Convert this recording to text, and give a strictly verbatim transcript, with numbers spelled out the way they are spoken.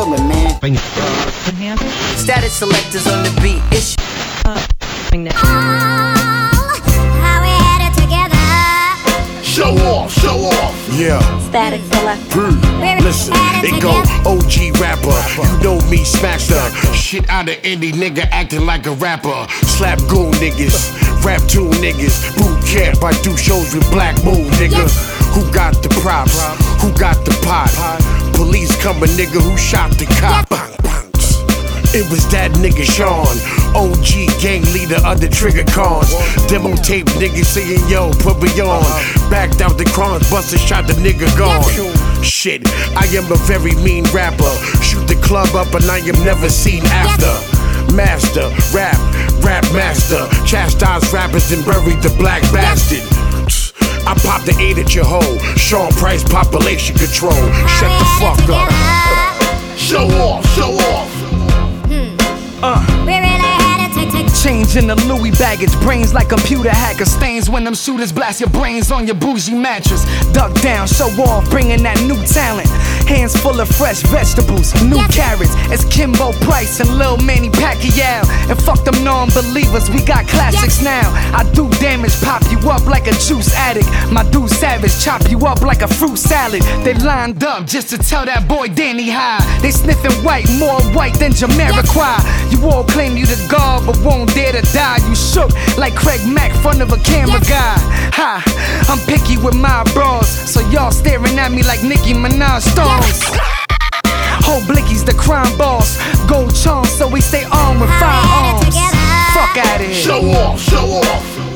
chillin', man. Status selectors on the beat. It's show off, show off. Yeah. Static selector. Listen, it go O G rapper. You know me, smash the shit out of any nigga acting like a rapper. Slap goon niggas, rap tune niggas. Boot camp, I do shows with Black Moon, nigga. Who got the props? Who got the pot? Police coming, nigga, who shot the cop? Bang, bang. It was that nigga Sean, O G gang leader of the Trigger Cons. Demo tape niggas saying yo, put me on. Backed out the crowns, busted, shot the nigga gone. Shit, I am a very mean rapper. Shoot the club up and I am never seen after. Master, rap, rap master. Chastise rappers and bury the black bastard. I popped the eight at your hole. Sean Price population control. Shut the fuck up. Show off, show off. Uh. Change in the Louis baggage, brains like computer hacker stains when them shooters blast your brains on your bougie mattress. Duck down, show off, bringing that new talent. Hands full of fresh vegetables, new carrots. It's Kimbo Price and Lil Manny Pacquiao. And fuck them non-believers, we got classics now. I do damage, pop you up like a juice addict. My dude savage, chop you up like a fruit salad. They lined up just to tell that boy Danny hi. They sniffing white, more white than Jamiroquai. You all claim you the god, but won't dare to die. You shook like Craig Mack, front of a camera guy. Ha, I'm picky with my bras, so y'all staring at me like Nicki Minaj stars. Whole Blicky's the crime boss. Gold charms, so we stay armed with firearms. Fuck out of here. Show off, show off.